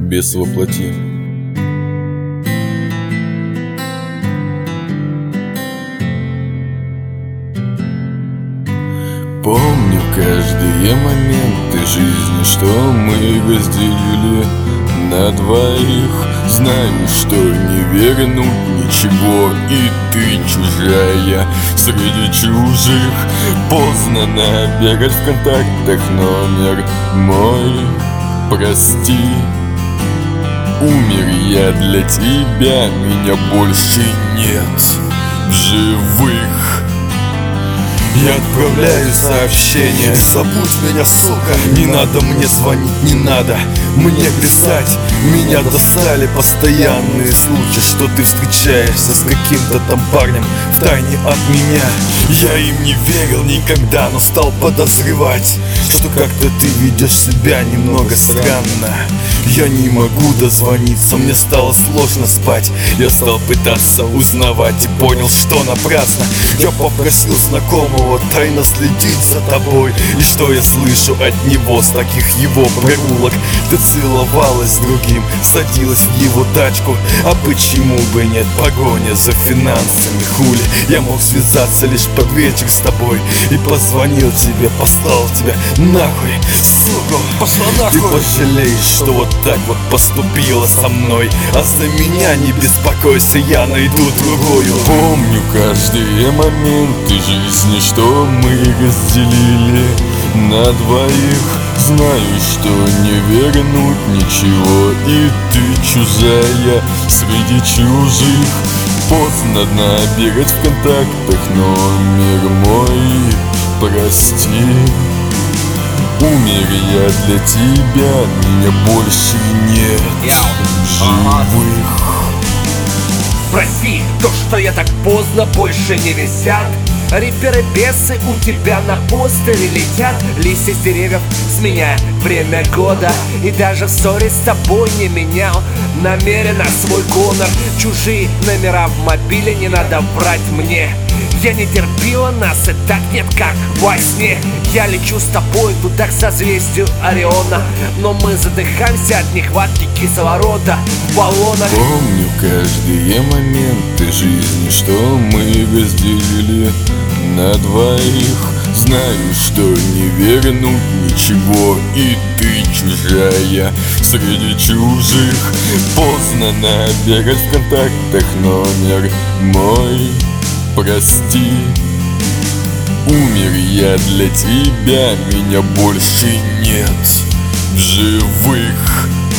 бес во плоти. Помню каждые моменты жизни, что мы разделили на двоих. Знаю, что не вернуть ничего, и ты чужая среди чужих. Поздно набирать в контактах номер мой. Прости, умер я для тебя, меня больше нет в живых. Я отправляю сообщение: забудь меня, сука. Не надо мне звонить, не надо мне писать. Меня достали постоянные слухи, что ты встречаешься с каким-то там парнем втайне от меня. Я им не верил никогда, но стал подозревать, что как-то ты ведешь себя немного странно. Я не могу дозвониться, мне стало сложно спать. Я стал пытаться узнавать и понял, что напрасно. Я попросил знакомого тайно следить за тобой. И что я слышу от него с таких его прогулок? Ты целовалась с другим, садилась в его тачку. А почему бы нет? Погоня за финансами, хули. Я мог связаться лишь под вечер с тобой. И позвонил тебе, послал тебя нахуй, сука. Пошла нахуй. Ты пожалеешь, что вот так вот поступила со мной. А за меня не беспокойся, я найду другую. Помню каждые моменты жизни, что мы разделили на двоих. Знаю, что не вернуть ничего, и ты чужая среди чужих. Поздно набирать в контактах номер мой. Прости, умер я для тебя, меня больше нет в живых. Прости, то, что я так поздно, больше не висят. Рэперы-бесы у тебя на постере летят. Листья с деревьев сменяя время года. И даже в ссоре с тобой не менял намеренно свой гонор. Чужие номера в мобиле, не надо врать мне. Я не терпила нас, и так нет, как во сне. Я лечу с тобой туда к созвездию Ориона, но мы задыхаемся от нехватки кислорода в баллонах. Помню каждые моменты жизни, что мы разделили на двоих. Знаю, что не вернуть ничего, и ты чужая среди чужих. Поздно набирать в контактах номер мой. Прости, умер я для тебя, меня больше нет в живых.